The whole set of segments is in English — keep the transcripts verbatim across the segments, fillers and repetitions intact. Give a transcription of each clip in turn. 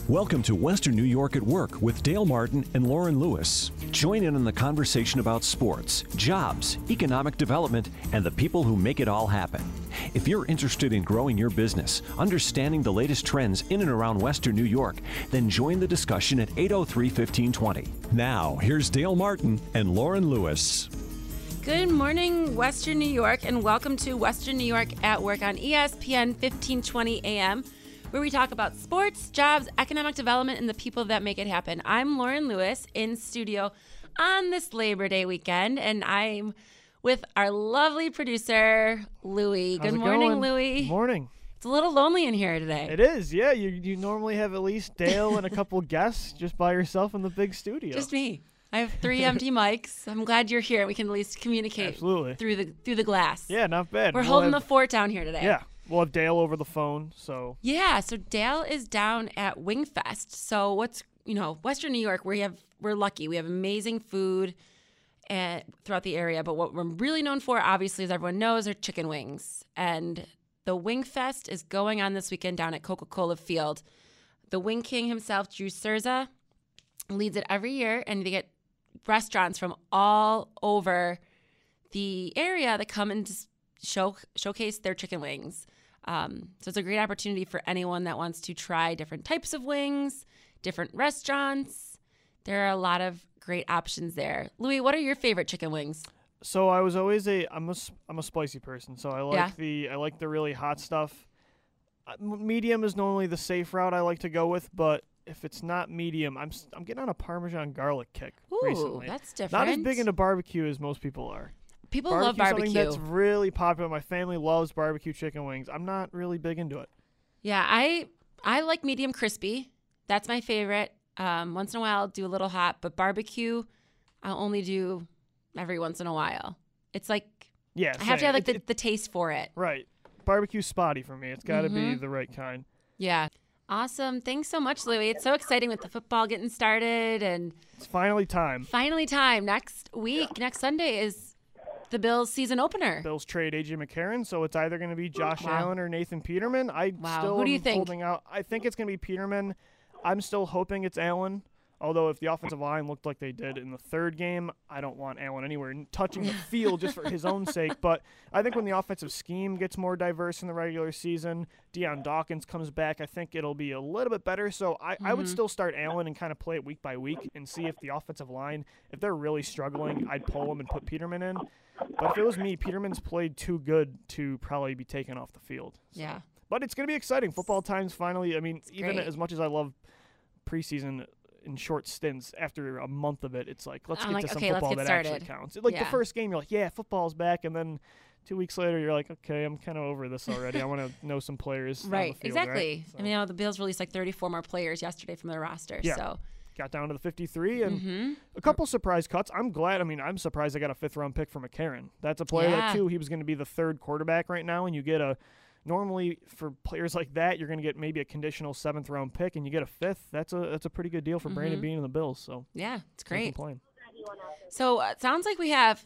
Welcome to Western New York at Work with Dale Martin and Lauren Lewis. Join in on the conversation about sports, jobs, economic development, and the people who make it all happen. If you're interested in growing your business, understanding the latest trends in and around Western New York, then join the discussion at eight oh three, fifteen twenty. Now, here's Dale Martin and Lauren Lewis. Good morning, Western New York, and welcome to Western New York at Work on E S P N fifteen twenty A M, where we talk about sports, jobs, economic development, and the people that make it happen. I'm Lauren Lewis in studio on this Labor Day weekend, and I'm with our lovely producer, Louie. How's Good it morning, going? Louie. Good morning. It's a little lonely in here today. It is, yeah. You you normally have at least Dale and a couple guests just by yourself in the big studio. Just me. I have three empty mics. I'm glad you're here. We can at least communicate Absolutely. through the through the glass. Yeah, not bad. We're We'll holding have- the fort down here today. Yeah, we'll have Dale over the phone, so. Yeah, so Dale is down at Wingfest. So what's, you know, Western New York, we have we're lucky. We have amazing food at, throughout the area, but what we're really known for, obviously, as everyone knows, are chicken wings. And the Wingfest is going on this weekend down at Coca-Cola Field. The Wing King himself, Drew Cerza, leads it every year, and they get restaurants from all over the area that come and just show showcase their chicken wings. Um, so it's a great opportunity for anyone that wants to try different types of wings, different restaurants. There are a lot of great options there. Louie, what are your favorite chicken wings? So I was always a I'm a s- I'm a spicy person, so I like Yeah. the I like the really hot stuff. Uh, m- Medium is normally the safe route I like to go with, but if it's not medium, I'm s- I'm getting on a Parmesan garlic kick Ooh, recently. that's different. Not as big into barbecue as most people are. People love Barbecue's barbecue. something that's really popular. My family loves barbecue chicken wings. I'm not really big into it. Yeah, I I like medium crispy. That's my favorite. Um, once in a while, I'll do a little hot, but barbecue, I'll only do every once in a while. It's like Yeah, I have to same. have like It- the, it- the taste for it. Right. Barbecue's spotty for me. It's got to be Mhm. the right kind. Yeah. Awesome. Thanks so much, Louie. It's so exciting with the football getting started, and It's finally time. finally time. Next week, next Sunday is the Bills season opener. Bills trade A J McCarron, so it's either going to be Josh Wow. Allen or Nathan Peterman. I Wow. still Who do you am think? holding out. I think it's going to be Peterman. I'm still hoping it's Allen. Although if the offensive line looked like they did in the third game, I don't want Allen anywhere n- touching the field just for his own sake. But I think when the offensive scheme gets more diverse in the regular season, Deion Dawkins comes back, I think it'll be a little bit better. So I, I would Mhm. still start Allen and kind of play it week by week and see if the offensive line, if they're really struggling, I'd pull them and put Peterman in. But if it was me, Peterman's played too good to probably be taken off the field. So. Yeah. But it's going to be exciting. Football time's finally, I mean, even great. as much as I love preseason in short stints, after a month of it, it's like, let's I'm get like, to some okay, let's football get that actually started. counts. Like Yeah. the first game, you're like, yeah, football's back. And then two weeks later, you're like, okay, I'm kind of over this already. I want to know some players. on the Right. field, Exactly. Right? So I mean, you know, the Bills released like thirty-four more players yesterday from their roster. Yeah. So. got down to the fifty-three and hmm a couple surprise cuts. I'm glad. I mean, I'm surprised I got a fifth round pick for McCarron. That's a player Yeah. that, too, he was going to be the third quarterback right now, and you get a normally for players like that, you're going to get maybe a conditional seventh round pick, and you get a fifth. That's a that's a pretty good deal for Brandon Mhm. Beane and the Bills. So Yeah, it's can't great. complain. So uh, it sounds like we have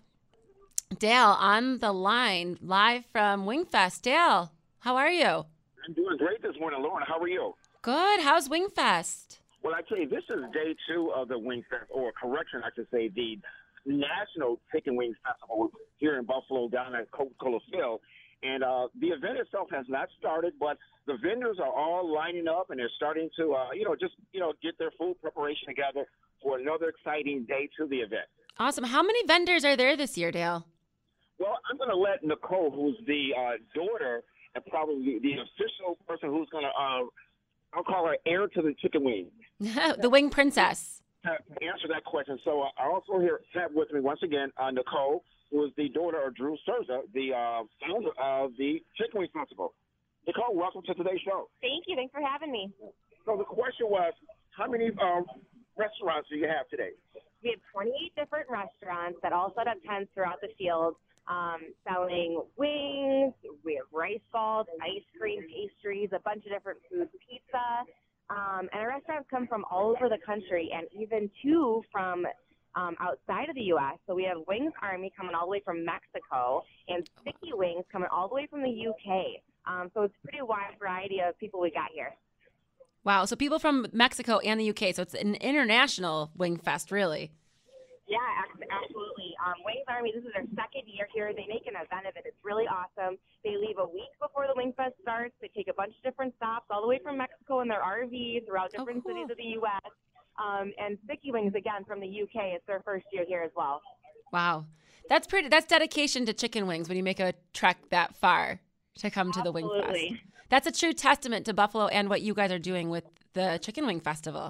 Dale on the line live from Wingfest. Dale, how are you? I'm doing great this morning, Lauren. How are you? Good. How's Wingfest? Well, I tell you, this is day two of the Wing Fest, or correction, I should say, the National Chicken Wings Festival here in Buffalo down at Coca-Cola Field. And uh, the event itself has not started, but the vendors are all lining up, and they're starting to, uh, you know, just, you know, get their food preparation together for another exciting day to the event. Awesome. How many vendors are there this year, Dale? Well, I'm going to let Nicole, who's the uh, daughter and probably the official person who's going to, uh, I'll call her heir to the chicken wing, The Wing Princess. to answer that question. So uh, I also here have with me once again uh, Nicole, who is the daughter of Drew Cerza, the uh, founder of the Chicken Wing Festival. Nicole, welcome to today's show. Thank you. Thanks for having me. So the question was, how many um, restaurants do you have today? We have twenty-eight different restaurants that all set up tents throughout the field, um, selling wings. We have rice balls, ice cream, pastries, a bunch of different foods, pizza. Um, and our restaurants come from all over the country, and even two from um, outside of the U S So we have Wings Army coming all the way from Mexico, and Sticky Wings coming all the way from the U K. Um, so it's a pretty wide variety of people we got here. Wow. So people from Mexico and the U K. So it's an international Wing Fest, really. Yeah, ac- absolutely. Um, Wings Army, this is their second year here. They make an event of it. It's really awesome. They leave a week before the Wing Fest starts. They take a bunch of different stops all the way from Mexico in their R V throughout different oh, cool. cities of the U S. Um, and Sticky Wings, again, from the U K. It's their first year here as well. Wow. That's pretty. That's dedication to chicken wings when you make a trek that far to come to the Wing Fest. Absolutely. That's a true testament to Buffalo and what you guys are doing with the Chicken Wing Festival.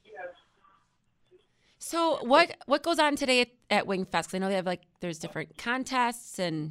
So what what goes on today at, at Wing Fest? 'Cause I know they have like there's different contests and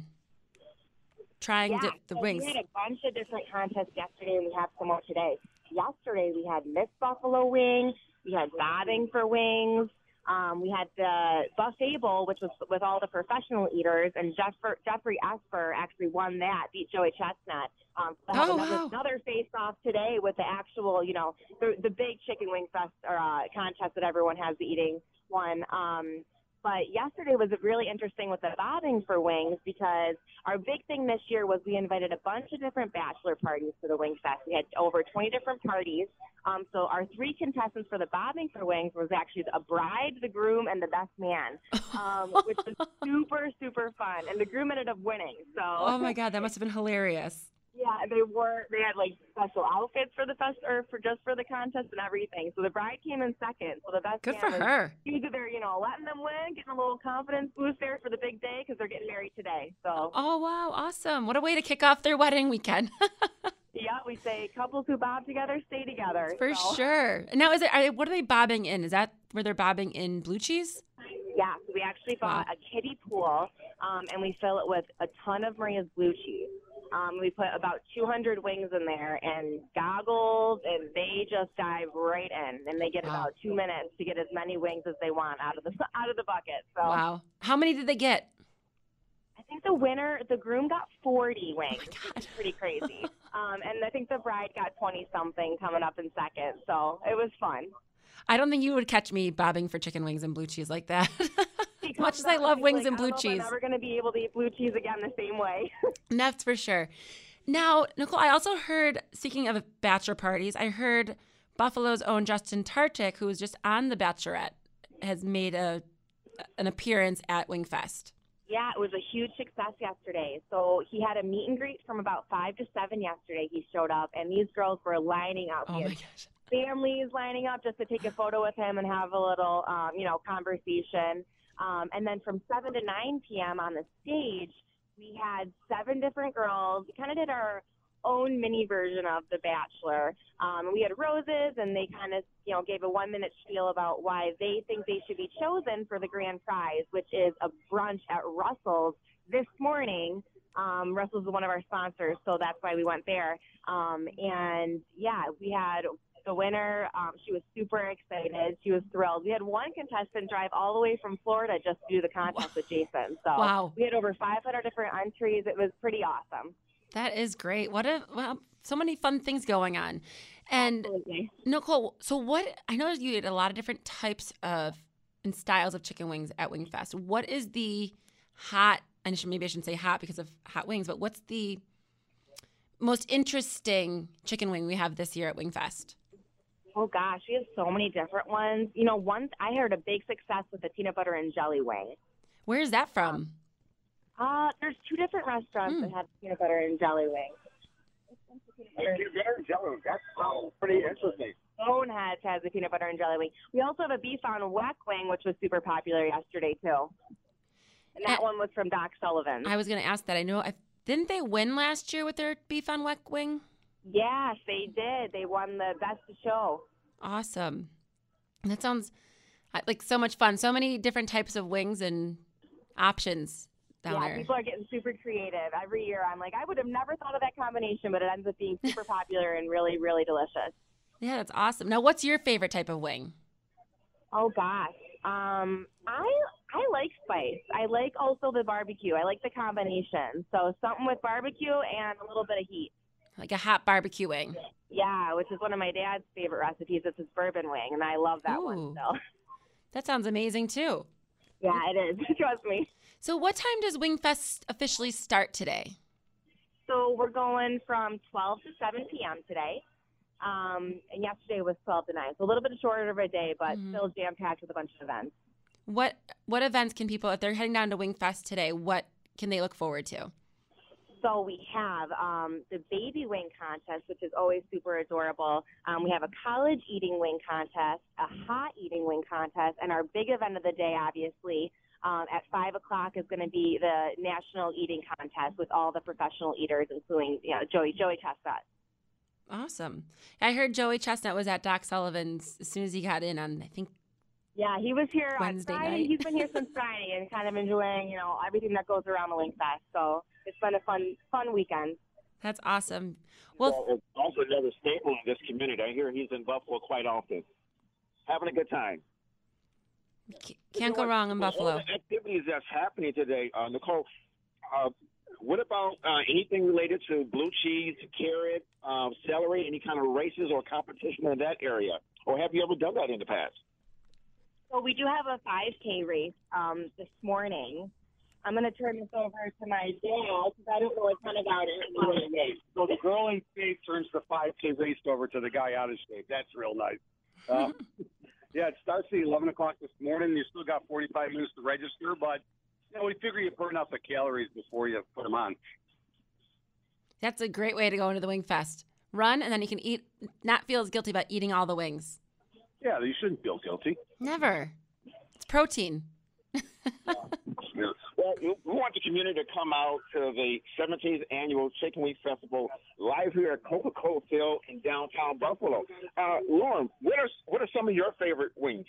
trying Yeah, di- the so wings. we had a bunch of different contests yesterday, and we have some more today. Yesterday, we had Miss Buffalo Wing. We had bobbing for wings. Um, we had the buffet bowl, which was with all the professional eaters, and Jeffrey, Jeffrey Esper actually won that, beat Joey Chestnut. Um, so Oh, another, wow. another face-off today with the actual, you know, the, the big chicken wing fest or uh, contest that everyone has eating one. Um, but yesterday was really interesting with the bobbing for wings because our big thing this year was we invited a bunch of different bachelor parties to the Wing Fest. We had over twenty different parties. Um, so our three contestants for the bobbing for wings was actually a bride, the groom, and the best man, um, which was super, super fun. And the groom ended up winning. So. Oh my God, that must have been hilarious. Yeah, they wore. They had like special outfits for the fest, or for just for the contest and everything. So the bride came in second. So the best Good man for was, her. He was either, you know, letting them win, getting a little confidence boost there for the big day because they're getting married today. So. Oh wow, awesome! What a way to kick off their wedding weekend. Yeah, we say couples who bob together stay together. For so. sure. Now, is it? Are, what are they bobbing in? Is that where they're bobbing in blue cheese? Yeah, so we actually bought Wow. a kiddie pool, um, and we fill it with a ton of Maria's blue cheese. Um, we put about two hundred wings in there and goggles, and they just dive right in, and they get Wow. about two minutes to get as many wings as they want out of the out of the bucket. So Wow. How many did they get? I think the winner, the groom, got forty wings, God. which is pretty crazy. um, and I think the bride got twenty something coming up in second. So it was fun. I don't think you would catch me bobbing for chicken wings and blue cheese like that. He Much comes as I up love he's wings like, and I blue don't know if cheese. I'm never going to be able to eat blue cheese again the same way. That's for sure. Now, Nicole, I also heard, speaking of bachelor parties, I heard Buffalo's own Justin Tartik, who was just on The Bachelorette, has made a an appearance at Wing Fest. Yeah, it was a huge success yesterday. So he had a meet and greet from about five to seven yesterday. He showed up, and these girls were lining up. Oh He my had gosh. families lining up just to take a photo with him and have a little, um, you know, conversation. Um, and then from seven to nine p.m. on the stage, we had seven different girls. We kind of did our own mini version of The Bachelor. Um, we had roses, and they kind of, you know, gave a one-minute spiel about why they think they should be chosen for the grand prize, which is a brunch at Russell's this morning. Um, Russell's is one of our sponsors, so that's why we went there. Um, and, yeah, we had the winner. Um, she was super excited. She was thrilled. We had one contestant drive all the way from Florida just to do the contest with Jason. So Wow. we had over five hundred different entries. It was pretty awesome. That is great. What a, well, so many fun things going on. And Absolutely. Nicole, so what, I know you eat a lot of different types of and styles of chicken wings at Wing Fest. What is the hot, and I should- maybe I shouldn't say hot because of hot wings, but what's the most interesting chicken wing we have this year at Wing Fest? Oh, gosh, we have so many different ones. You know, once I heard a big success with the peanut butter and jelly wing. Where is that from? Uh, there's two different restaurants Mm. that have peanut butter and jelly wings. Peanut butter and jelly. That sounds pretty interesting. Boneheads has a peanut butter and jelly wing. We also have a beef on weck wing, which was super popular yesterday, too. And that Uh, one was from Doc Sullivan. I was going to ask that. I know, I, didn't they win last year with their beef on weck wing? Yes, they did. They won the best of show. Awesome. That sounds uh, like so much fun. So many different types of wings and options down yeah, there. people are getting super creative. Every year I'm like, I would have never thought of that combination, but it ends up being super popular and really, really delicious. Yeah, that's awesome. Now, what's your favorite type of wing? Oh, gosh. Um, I I like spice. I like also the barbecue. I like the combination. So something with barbecue and a little bit of heat. Like a hot barbecue wing. Yeah, which is one of my dad's favorite recipes. It's his bourbon wing, and I love that Ooh. one. So That sounds amazing, too. yeah, it is. Trust me. So what time does Wing Fest officially start today? So we're going from twelve to seven p.m. today. Um, and yesterday was twelve to nine. So a little bit shorter of a day, but Mhm. still jam-packed with a bunch of events. What what events can people, if they're heading down to Wingfest today, what can they look forward to? So we have um, the baby wing contest, which is always super adorable. Um, we have a college eating wing contest, a hot eating wing contest, and our big event of the day, obviously, um, at five o'clock is going to be the national eating contest with all the professional eaters, including you know, Joey Joey Chestnut. Awesome. I heard Joey Chestnut was at Doc Sullivan's as soon as he got in on, I think, Yeah, he was here Wednesday on Friday. night. He's been here since Friday and kind of enjoying, you know, everything that goes around the Wing Fest. So it's been a fun, fun weekend. that's awesome. Well, Well, it's also another staple in this community. I hear he's in Buffalo quite often. Having a good time. c- can't go wrong in With Buffalo. all the activities that's happening today, uh, Nicole, uh, what about uh, anything related to blue cheese, carrot, um, celery, any kind of races or competition in that area? Or have you ever done that in the past? So we do have a five K race um, this morning. I'm going to turn this over to my dad because I don't know a ton about it. So the girl in state turns the five K race over to the guy out of state. That's real nice. Uh, yeah, it starts at eleven o'clock this morning. You still got forty-five minutes to register, but you know, we figure you burn out the calories before you put them on. That's a great way to go into the Wing Fest. Run, and then you can eat, not feel as guilty about eating all the wings. Yeah, you shouldn't feel guilty. Never. It's protein. Well, we want the community to come out to the seventeenth Annual Chicken Wing Festival live here at Coca-Cola Field in downtown Buffalo. Uh, Lauren, what are, what are some of your favorite wings?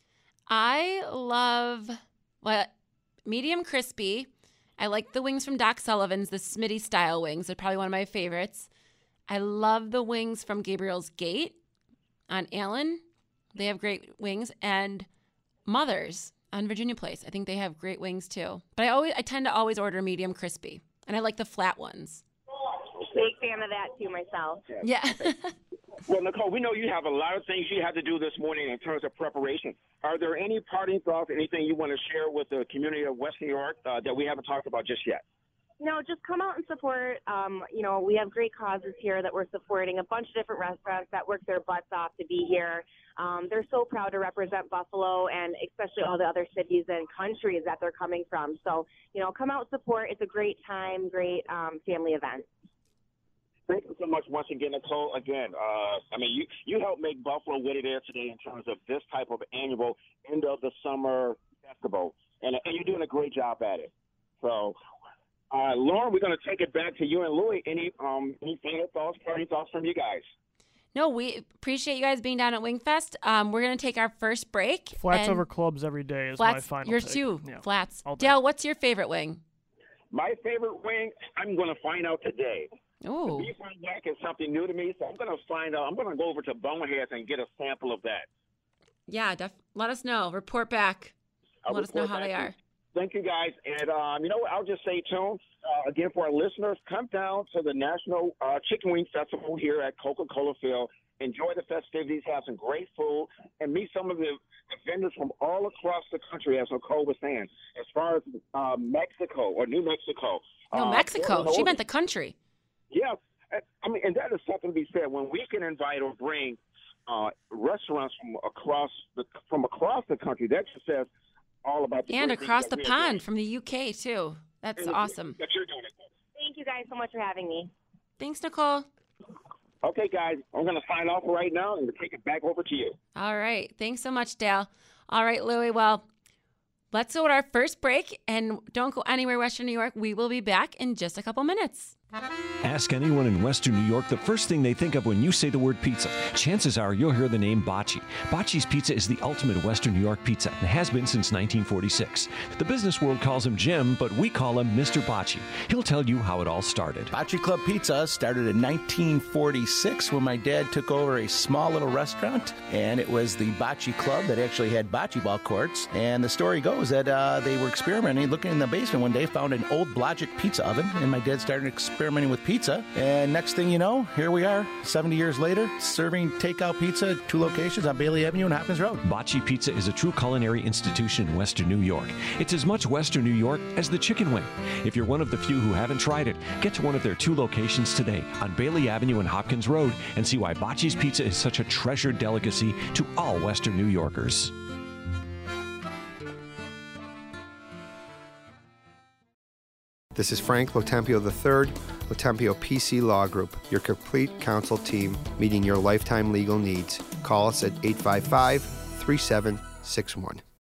I love what medium crispy. I like the wings from Doc Sullivan's, the Smitty style wings. They're probably one of my favorites. I love the wings from Gabriel's Gate on Allen. They have great wings. And Mother's on Virginia Place. I think they have great wings too. But I always I tend to always order medium crispy. And I like the flat ones. Big fan of that too myself. Yeah. Well, Nicole, we know you have a lot of things you have to do this morning in terms of preparation. Are there any parting thoughts, anything you want to share with the community of West New York uh, that we haven't talked about just yet? No, just come out and support. Um, you know, we have great causes here that we're supporting, a bunch of different restaurants that work their butts off to be here. Um, they're so proud to represent Buffalo and especially all the other cities and countries that they're coming from. So, you know, come out and support. It's a great time, great um, family event. Thank you so much once again, Nicole. Again, uh, I mean, you, you helped make Buffalo what it is today in terms of this type of annual end of the summer festival, and, and you're doing a great job at it. So, uh, Lauren, we're going to take it back to you and Louie. Any um, any final thoughts, parting thoughts from you guys? No, we appreciate you guys being down at Wingfest. Um, we're going to take our first break. Flats and over clubs every day is flats, my final yours take. too. Yeah. Flats. All day. Dale, what's your favorite wing? My favorite wing, I'm going to find out today. Ooh. Beef on deck is something new to me, so I'm going to find out. I'm going to go over to Boneheads and get a sample of that. Yeah, def- let us know. Report back. I'll Let us know report how back they to you. are. Thank you, guys. And, um, you know what? I'll just say, too, uh, again, for our listeners, come down to the National uh, Chicken Wing Festival here at Coca-Cola Field. Enjoy the festivities, have some great food, and meet some of the vendors from all across the country, as Nicole was saying, as far as uh, Mexico or New Mexico. No, uh, Mexico. Portland, She Oregon. meant the country. Yeah. I mean, and that is something to be said. When we can invite or bring uh, restaurants from across the from across the country, that just says all about the And great things across that the we are pond doing. from the U K, too. That's And the- awesome. That you're doing it. Thank you guys so much for having me. Thanks, Nicole. Okay, guys, I'm going to sign off right now and take it back over to you. All right. Thanks so much, Dale. All right, Louie. Well, let's go to our first break. And don't go anywhere, Western New York. We will be back in just a couple minutes. Ask anyone in Western New York the first thing they think of when you say the word pizza. Chances are you'll hear the name Bocce. Bocce's Pizza is the ultimate Western New York pizza and has been since nineteen forty-six. The business world calls him Jim, but we call him Mister Bocce. He'll tell you how it all started. Bocce Club Pizza started in nineteen forty-six when my dad took over a small little restaurant, and it was the Bocce Club that actually had bocce ball courts. And the story goes that uh, they were experimenting, looking in the basement one day, found an old Blodgett pizza oven, and my dad started experimenting experimenting with pizza. And next thing you know, here we are, seventy years later, serving takeout pizza at two locations on Bailey Avenue and Hopkins Road. Bocce Pizza is a true culinary institution in Western New York. It's as much Western New York as the chicken wing. If you're one of the few who haven't tried it, get to one of their two locations today on Bailey Avenue and Hopkins Road and see why Bocce's Pizza is such a treasured delicacy to all Western New Yorkers. This is Frank Lotempio the third, Lotempio P C Law Group, your complete counsel team meeting your lifetime legal needs. Call us at eight five five, three seven six one.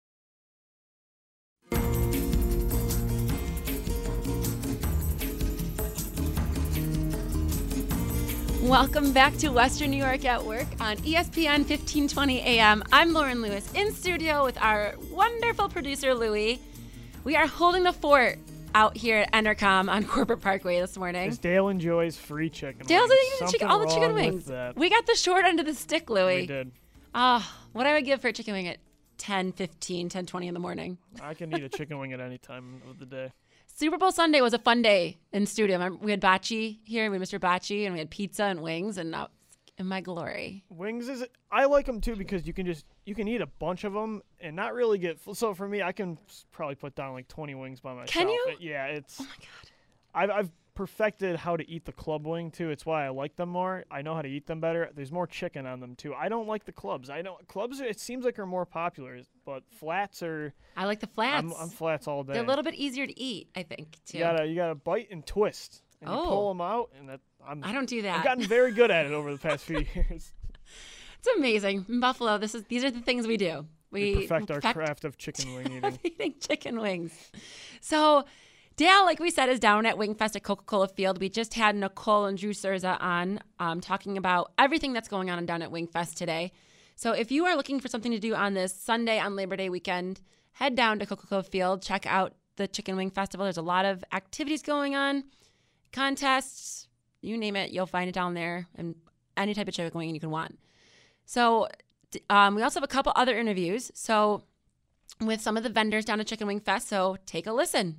Welcome back to Western New York at Work on E S P N fifteen twenty A M. I'm Lauren Lewis in studio with our wonderful producer, Louie. We are holding the fort out here at Entercom on Corporate Parkway this morning. Because Dale enjoys free chicken Dale's wings. eating chicken, all the chicken wings. That. We got the short end of the stick, Louie. We did. Ah, uh, what I would give for a chicken wing at ten, fifteen, ten twenty in the morning. I can eat a chicken wing at any time of the day. Super Bowl Sunday was a fun day in studio. Remember, we had Bocce here, and we had Mister Bocce, and we had pizza and wings, and now in my glory. Wings is I like them too because you can just you can eat a bunch of them and not really get full. So for me, I can probably put down like twenty wings by myself. Can you? It, yeah, it's. Oh my god. I've I've perfected how to eat the club wing too. It's why I like them more. I know how to eat them better. There's more chicken on them too. I don't like the clubs. I don't clubs. It seems like are more popular, but flats are. I like the flats. I'm, I'm flats all day. They're a little bit easier to eat, I think, too. You gotta you gotta bite and twist. And oh. You pull them out, and that I'm. I don't do that. I've gotten very good at it over the past few years. It's amazing. In Buffalo, this is these are the things we do. We, we perfect our perfect craft of chicken wing eating. eating chicken wings. So, Dale, like we said, is down at Wingfest at Coca-Cola Field. We just had Nicole and Drew Cerza on um, talking about everything that's going on down at Wingfest today. So if you are looking for something to do on this Sunday on Labor Day weekend, head down to Coca-Cola Field. Check out the Chicken Wing Festival. There's a lot of activities going on, contests, you name it, you'll find it down there, and any type of chicken wing you can want. So um, we also have a couple other interviews. So with some of the vendors down at Chicken Wing Fest. So take a listen.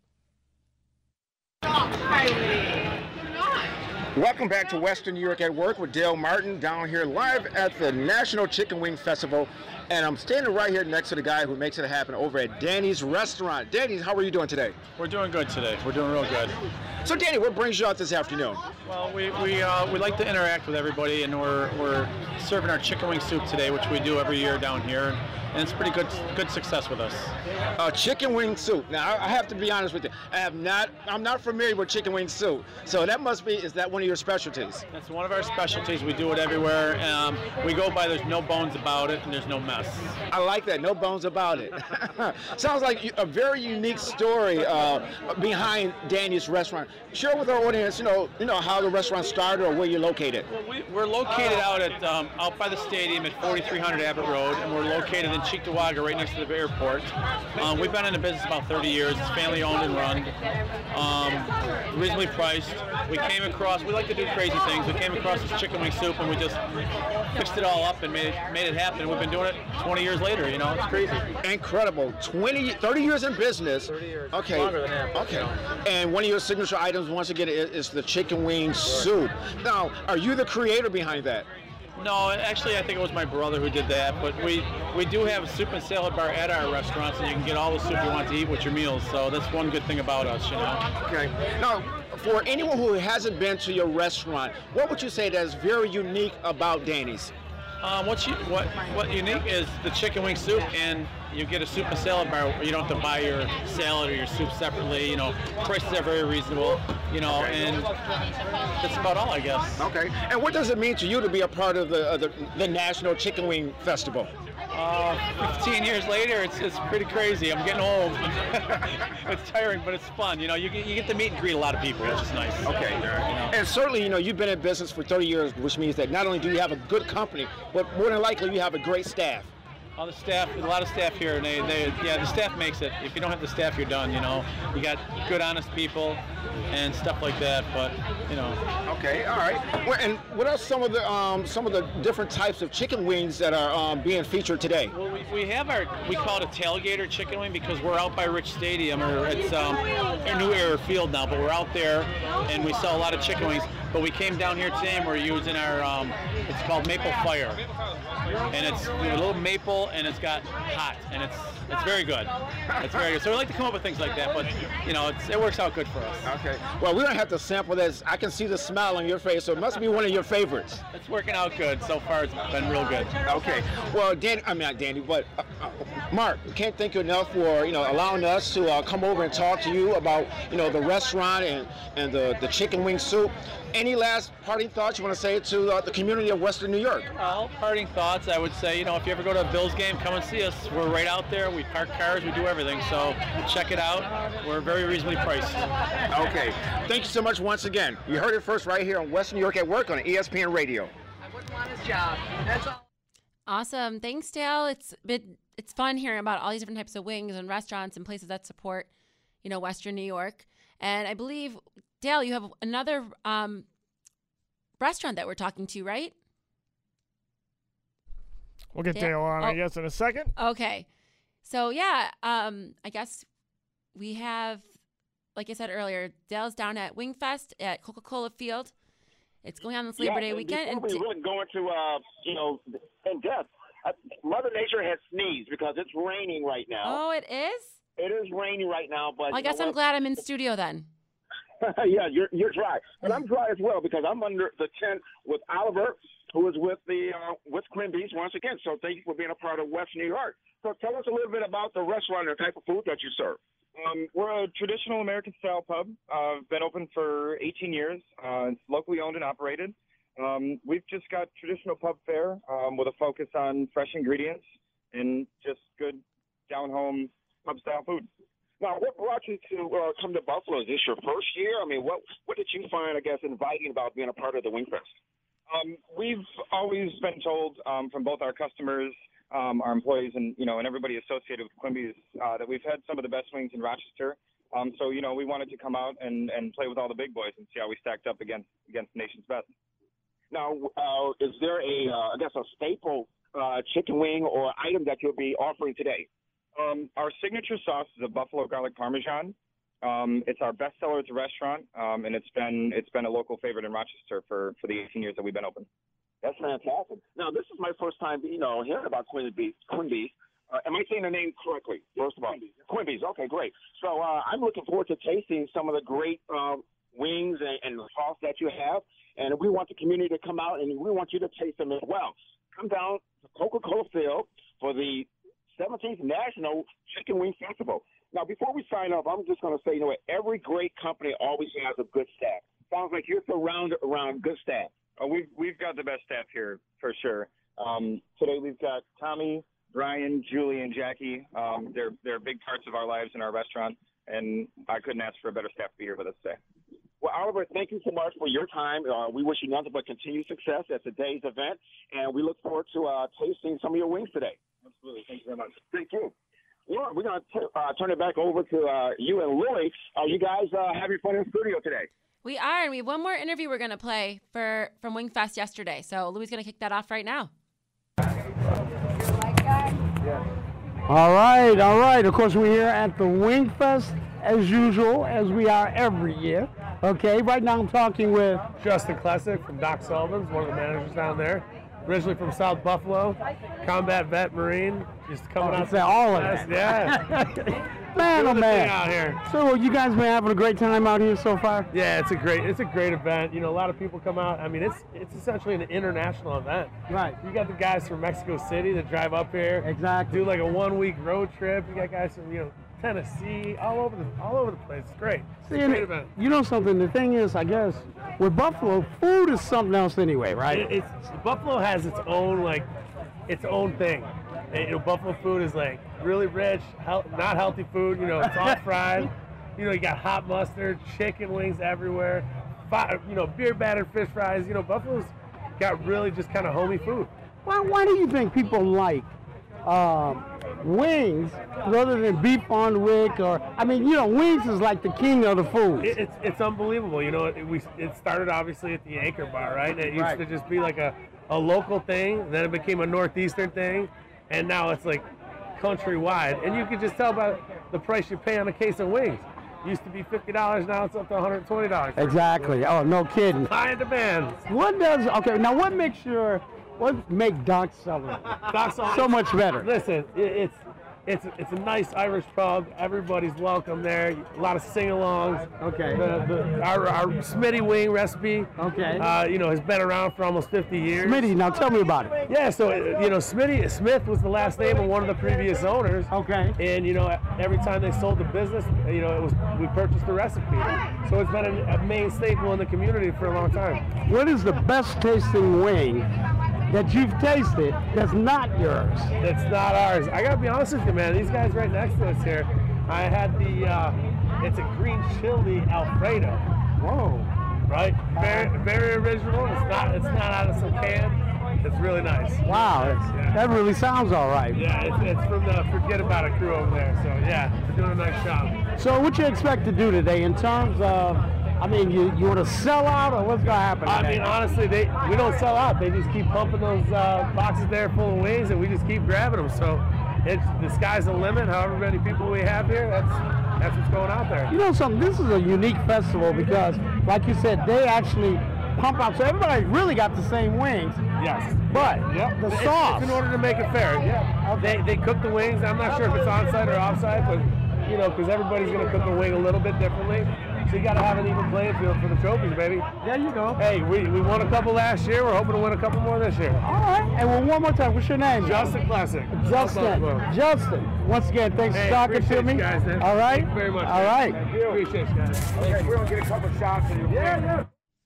Welcome back to Western New York at Work with Dale Martin down here live at the National Chicken Wing Festival. And I'm standing right here next to the guy who makes it happen over at Danny's Restaurant. Danny's, how are you doing today? We're doing good today. We're doing real good. So Danny, what brings you out this afternoon? Well, we we uh, we like to interact with everybody, and we're we're serving our chicken wing soup today, which we do every year down here, and it's pretty good good success with us. Uh, chicken wing soup. Now I have to be honest with you. I have not. I'm not familiar with chicken wing soup. So that must be. Is that one of your specialties? That's one of our specialties. We do it everywhere. Um, we go by there's no bones about it, and there's no mess. I like that. No bones about it. Sounds like a very unique story uh, behind Danny's Restaurant. Share with our audience, you know, you know how the restaurant started or where you're located. Well, we, we're located out at um, out by the stadium at forty-three hundred Abbott Road, and we're located in Cheektowaga, right next to the airport. Um, we've been in the business about thirty years. It's family owned and run. Um, reasonably priced. We came across. We like to do crazy things. We came across this chicken wing soup, and we just fixed it all up and made it made it happen. We've been doing it twenty years later. You know, it's crazy. Incredible. twenty, thirty years in business. thirty years. Okay. Longer than that. Okay. You know. And one of your signature items, once again, is, is the chicken wing soup. Now, are you the creator behind that? No, actually, I think it was my brother who did that. But we we do have a soup and salad bar at our restaurants, and you can get all the soup you want to eat with your meals. So that's one good thing about us, you know. Okay. Now, for anyone who hasn't been to your restaurant, what would you say that is very unique about Danny's? Um, what's you, what what unique is the chicken wing soup, and you get a soup and salad bar where you don't have to buy your salad or your soup separately. You know, prices are very reasonable. You know, and that's about all, I guess. Okay. And what does it mean to you to be a part of the uh, the, the National Chicken Wing Festival? Uh, fifteen years later, it's it's pretty crazy. I'm getting old. It's tiring, but it's fun. You know, you get, you get to meet and greet a lot of people, which is nice. Okay. You know? And certainly, you know, you've been in business for thirty years, which means that not only do you have a good company, but more than likely you have a great staff. All the staff, a lot of staff here, and they, they, yeah, the staff makes it. If you don't have the staff, you're done, you know. You got good, honest people and stuff like that, but, you know. Okay, all right. Well, and what are some of the um, some of the different types of chicken wings that are um, being featured today? Well, we, we have our, we call it a tailgater chicken wing because we're out by Rich Stadium, or it's um, a new era field now, but we're out there and we sell a lot of chicken wings. But we came down here today and we're using our, um, it's called Maple Fire. And it's a little maple, and it's got hot, and it's it's very good. It's very good. So we like to come up with things like that, but you know, it's, it works out good for us. Okay. Well, we don't have to sample this. I can see the smile on your face, so it must be one of your favorites. It's working out good so far. It's been real good. Okay. Well, Danny, I mean not Danny, but uh, uh, Mark, we can't thank you enough for you know allowing us to uh, come over and talk to you about you know the restaurant and and the the chicken wing soup. Any last parting thoughts you want to say to uh, the community of Western New York? Well, parting thoughts, I would say, you know, if you ever go to a Bills game, come and see us. We're right out there. We park cars. We do everything. So check it out. We're very reasonably priced. Okay. Thank you so much once again. You heard it first right here on Western New York at Work on E S P N Radio. I wouldn't want his job. That's all. Awesome. Thanks, Dale. It's been it's fun hearing about all these different types of wings and restaurants and places that support, you know, Western New York. And I believe, Dale, you have another um, restaurant that we're talking to, right? We'll get Dale, Dale on, oh, I guess, in a second. Okay. So, yeah, um, I guess we have, like I said earlier, Dale's down at Wingfest at Coca-Cola Field. It's going on this Labor yeah, Day and weekend. Before And we really go into, uh, you know, in depth, uh, Mother Nature has sneezed because it's raining right now. Oh, it is? It is raining right now, but Well, I guess I'm glad I'm in studio then. yeah, you're you're dry, but I'm dry as well because I'm under the tent with Oliver, who is with the uh, with Quimby's once again. So thank you for being a part of West New York. So tell us a little bit about the restaurant and the type of food that you serve. Um, we're a traditional American-style pub. Uh, been open for eighteen years. Uh, it's locally owned and operated. Um, we've just got traditional pub fare um, with a focus on fresh ingredients and just good down-home pub-style food. Now, what brought you to uh, come to Buffalo? Is this your first year? I mean, what what did you find, I guess, inviting about being a part of the Wingfest? Um, we've always been told um, from both our customers, um, our employees, and you know, and everybody associated with Quimby's uh, that we've had some of the best wings in Rochester. Um, so you know, we wanted to come out and, and play with all the big boys and see how we stacked up against against the nation's best. Now, uh, is there a uh, I guess a staple uh, chicken wing or item that you'll be offering today? Um, our signature sauce is a buffalo garlic parmesan. Um, it's our best seller at the restaurant, um, and it's been it's been a local favorite in Rochester for, for the eighteen years that we've been open. That's fantastic. Now, this is my first time, you know, hearing about Quimby's. Quimby's. Uh, am I saying the name correctly? First of all, Quimby's. Quimby's. Okay, great. So uh, I'm looking forward to tasting some of the great uh, wings and, and the sauce that you have, and we want the community to come out and we want you to taste them as well. Come down to Coca-Cola Field for the seventeenth National Chicken Wing Festival. Now, before we sign off, I'm just going to say, you know what, every great company always has a good staff. Sounds like you're surrounded around good staff. Oh, we've we've got the best staff here for sure. Um, today we've got Tommy, Brian, Julie, and Jackie. Um, they're they're big parts of our lives in our restaurant, and I couldn't ask for a better staff to be here with us today. Well, Oliver, thank you so much for your time. Uh, we wish you nothing but continued success at today's event, and we look forward to uh, tasting some of your wings today. Absolutely. Thank you very much. Thank you. Well, we're going to uh, turn it back over to uh, you and Lily. Uh, you guys uh, have your fun in the studio today. We are, and we have one more interview we're going to play for from Wingfest yesterday. So Louis is going to kick that off right now. All right, all right. Of course, we're here at the Wingfest as usual, as we are every year. Okay, right now I'm talking with Justin Klesick from Doc Sullivan's, one of the managers down there. Originally from South Buffalo, combat vet Marine, just coming oh, out. To all of it. it. Yeah. Man, oh man. Out here. So you guys been having a great time out here so far? Yeah, it's a great, it's a great event. You know, a lot of people come out. I mean, it's it's essentially an international event. Right. You got the guys from Mexico City that drive up here. Exactly. Do like a one week road trip. You got guys from you know Tennessee, all over the all over the place. It's great. It's See, a great event. You know something? The thing is, I guess with Buffalo, food is something else anyway, right? It, it's Buffalo has its own like its own thing. And, you know, Buffalo food is like really rich, health, not healthy food. You know, it's all fried. You know, you got hot mustard, chicken wings everywhere. Fi- you know, beer battered fish fries. You know, Buffalo's got really just kind of homey food. Why, why do you think people like um, wings rather than beef on the wick, or I mean, you know, wings is like the king of the food. It, it's it's unbelievable. You know, it, we it started obviously at the Anchor Bar, right? It used Right. to just be like a, a local thing. Then it became a northeastern thing, and now it's like countrywide. And you can just tell by the price you pay on a case of wings. Used to be fifty dollars, now it's up to one hundred twenty dollars. Exactly. Oh, no kidding. High in demand. What does okay? Now, what makes your what make Doc Sullivan Doc Sullivan. so much better? Listen, it, it's it's it's a nice Irish pub. Everybody's welcome there. A lot of sing-alongs. Okay. The, the, our, our Smitty wing recipe. Okay. Uh, you know, has been around for almost fifty years. Smitty, now tell me about it. Yeah, so you know, Smitty Smith was the last name of one of the previous owners. Okay. And you know, every time they sold the business, you know, it was we purchased the recipe. So it's been a, a main staple in the community for a long time. What is the best tasting wing that you've tasted that's not yours? That's not ours. I gotta be honest with you, man. These guys right next to us here, I had the, uh, it's a green chili Alfredo. Whoa. Right? Very, very original. It's not, it's not out of some can. It's really nice. Wow, that's, Yeah. that really sounds all right. Yeah, it's, it's from the Forget About It crew over there. So yeah, they're doing a nice job. So what you expect to do today in terms of, I mean, you, you want to sell out or what's going to happen I today? mean, honestly, they we don't sell out. They just keep pumping those uh, boxes there full of wings, and we just keep grabbing them. So it's the sky's the limit. However many people we have here, that's that's what's going out there. You know something, this is a unique festival because, like you said, they actually pump out, so everybody really got the same wings. Yes. But Yep. the It's- sauce. It's in order to make it fair. Yeah. They they cook the wings. I'm not sure if it's on-site or off-site, but you know, because everybody's going to cook the wing a little bit differently. So you got to have an even playing field for the trophies, baby. There you go. Hey, we, we won a couple last year. We're hoping to win a couple more this year. All right, and well, one more time, what's your name? Justin Classic. Justin. Justin. Once again, thanks Hey, for talking to appreciate me. you guys, man. All right. Thank you very much. All right. Thank you. Appreciate you guys. Okay, we're gonna get a couple shots in your Yeah, yeah.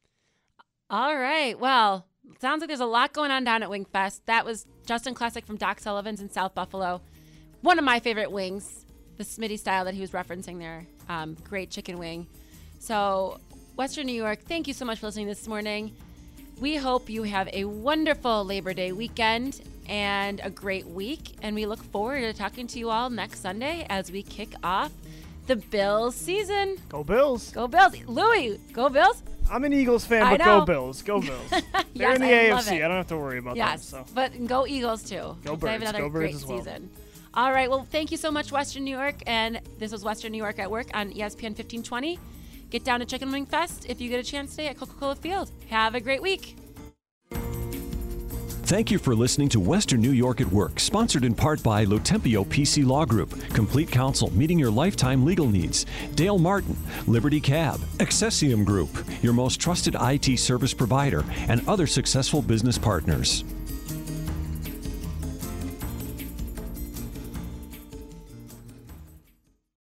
All right. Well, sounds like there's a lot going on down at Wingfest. That was Justin Classic from Doc Sullivan's in South Buffalo. One of my favorite wings, the Smitty style that he was referencing there. Um, great chicken wing. So, Western New York, thank you so much for listening this morning. We hope you have a wonderful Labor Day weekend and a great week. And we look forward to talking to you all next Sunday as we kick off the Bills season. Go Bills. Go Bills. Louis, go Bills. I'm an Eagles fan, I but know. go Bills. Go Bills. They're Yes, in the I A F love C. it. I don't have to worry about Yes, them. So. but go Eagles too. Go They have Birds. another Go Birds great as well. season. All right. Well, thank you so much, Western New York. And this was Western New York at Work on E S P N fifteen twenty. Get down to Chicken Wing Fest if you get a chance today at Coca-Cola Field. Have a great week. Thank you for listening to Western New York at Work, sponsored in part by Lotempio P C Law Group, Complete Counsel, meeting your lifetime legal needs, Dale Martin, Liberty Cab, Accessium Group, your most trusted I T service provider, and other successful business partners.